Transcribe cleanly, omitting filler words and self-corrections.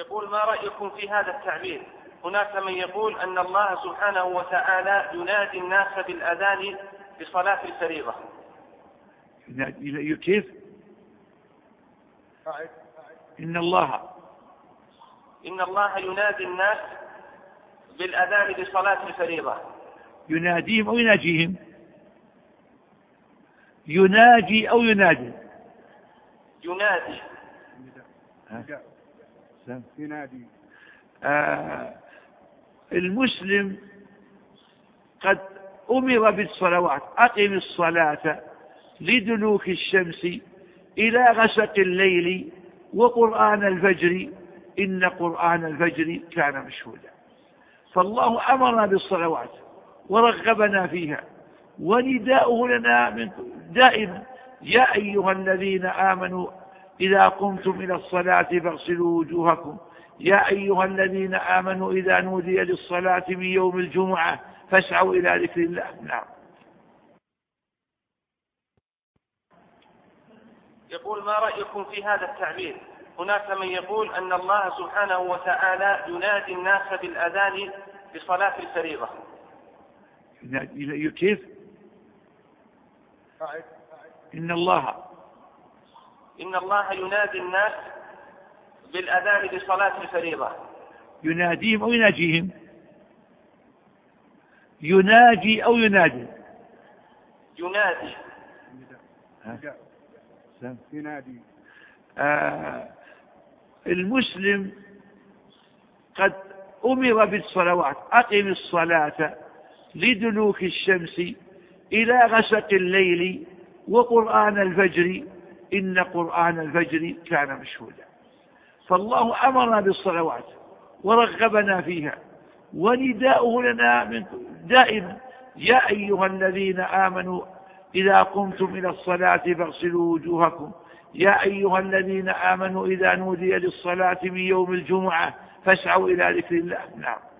يقول: ما رأيكم في هذا التعبير؟ هناك من يقول أن الله سبحانه وتعالى ينادي الناس بالأذان بصلاة الفريضة. كيف؟ إن الله ينادي الناس بالأذان بصلاة الفريضة. يناديهم أو يناجيهم؟ يناجي أو ينادي؟ ينادي. ينادي. المسلم قد أمر بالصلوات: أقم الصلاة لدلوك الشمس إلى غسق الليل وقرآن الفجر إن قرآن الفجر كان مشهودا. فالله أمرنا بالصلوات ورغبنا فيها، ونداؤه لنا دائما: يا أيها الذين آمنوا إذا قمتم إلى الصلاة فاغسلوا وجوهكم، يا أيها الذين آمنوا إذا نودي للصلاة من يوم الجمعة فاسعوا إلى ذكر الله. نعم. يقول: ما رأيكم في هذا التعبير؟ هناك من يقول أن الله سبحانه وتعالى ينادي الناس بالأذان بصلاة الفريضة. كيف؟ إن الله ينادي الناس بالأذان بصلاة الفريضة. يناديهم أو يناجيهم؟ يناجي أو ينادي؟ ينادي. ينادي. المسلم قد أمر بالصلوات: أقم الصلاة لدلوك الشمس إلى غسق الليل وقرآن الفجر إن قرآن الفجر كان مشهودا. فالله أمرنا بالصلوات ورغبنا فيها، ونداؤه لنا دائما: يا أيها الذين آمنوا إذا قمتم إلى الصلاة فاغسلوا وجوهكم، يا أيها الذين آمنوا إذا نودي للصلاة من يوم الجمعة فاسعوا إلى ذكر الله. نعم.